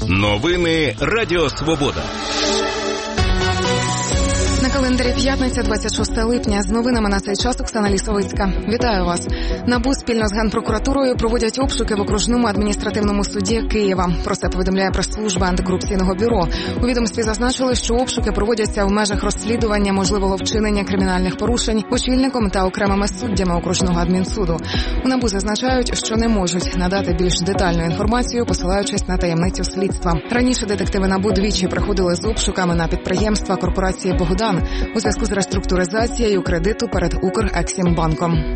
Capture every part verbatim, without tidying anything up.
Новини Радіо Свобода. На календарі п'ятниця, двадцять шосте липня. З новинами на цей час Оксана Лісовицька. Вітаю вас. НАБУ спільно з Генпрокуратурою проводять обшуки в окружному адміністративному суді Києва. Про це повідомляє прес-служба антикорупційного бюро. У відомстві зазначили, що обшуки проводяться в межах розслідування можливого вчинення кримінальних порушень очільником та окремими суддями окружного адмінсуду. У НАБУ зазначають, що не можуть надати більш детальну інформацію, посилаючись на таємницю слідства. Раніше детективи НАБУ двічі приходили з обшуками на підприємства корпорації «Богдан» у зв'язку з реструктуризацією кредиту перед Укрексімбанком.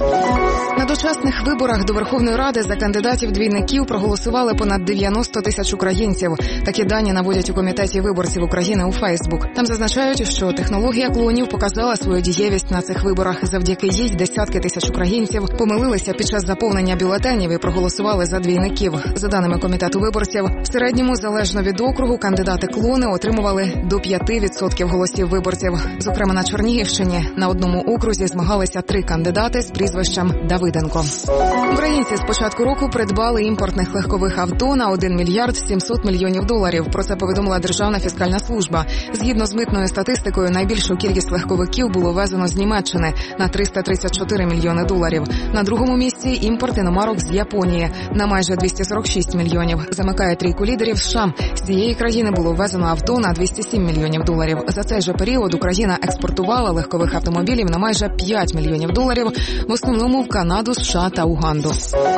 На дочасних виборах до Верховної Ради за кандидатів-двійників проголосували понад дев'яносто тисяч українців. Такі дані наводять у Комітеті виборців України у Фейсбук. Там зазначають, що технологія клонів показала свою дієвість на цих виборах. Завдяки їй десятки тисяч українців помилилися під час заповнення бюлетенів і проголосували за двійників. За даними Комітету виборців, в середньому, залежно від округу, кандидати-клони отримували до п'яти відсотків голосів виборців. Зокрема, на Чернігівщині на одному окрузі змагалися три кандидати з прізвищем Давиденко. Українці з початку року придбали імпортних легкових авто на один мільярд сімсот мільйонів доларів. Про це повідомила Державна фіскальна служба. Згідно з митною статистикою, найбільшу кількість легковиків було везено з Німеччини на триста тридцять чотири мільйони доларів. На другому місці імпорт іномарок з Японії на майже двісті сорок шість мільйонів. Замикає трійку лідерів США. З цієї країни було ввезено авто на двісті сім мільйонів доларів. За цей же період Україна експортувала легкових автомобілів на майже п'ять мільйонів доларів, в основному в Канаду, США та Уганду.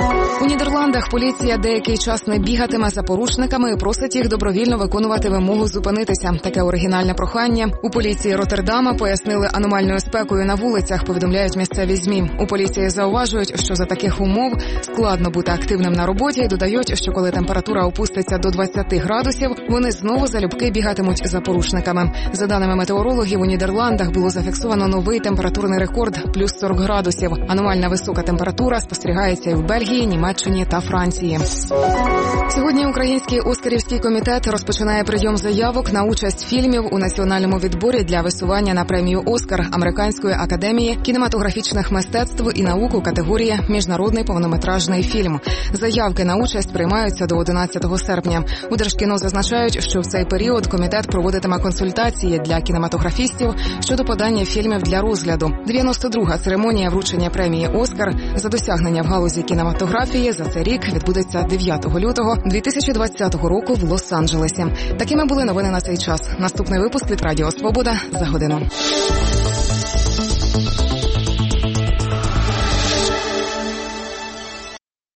У Нідерландах поліція деякий час не бігатиме за порушниками і просить їх добровільно виконувати вимогу зупинитися. Таке оригінальне прохання у поліції Роттердама пояснили аномальною спекою на вулицях, повідомляють місцеві ЗМІ. У поліції зауважують, що за таких умов складно бути активним на роботі і додають, що коли температура опуститься до двадцяти градусів, вони знову залюбки бігатимуть за порушниками. За даними метеорологів, у Нідерландах було зафіксовано новий температурний рекорд – плюс сорок градусів. Аномальна висока температура спостерігається і в Бельгії, Німеччині та Франції. Сьогодні Український Оскарівський комітет розпочинає прийом заявок на участь фільмів у національному відборі для висування на премію «Оскар» Американської академії кінематографічних мистецтв і наук у категорії «Міжнародний повнометражний фільм». Заявки на участь приймаються до одинадцятого серпня. У Держкіно зазначають, що в цей період комітет проводитиме консультації для кінематографістів щодо подання фільмів для розгляду. дев'яносто друга церемонія вручення премії «Оскар» за досягнення в галузі кінематографії за цей рік відбудеться дев'ятого лютого дві тисячі двадцятого року в Лос-Анджелесі. Такими були новини на цей час. Наступний випуск від Радіо Свобода за годину.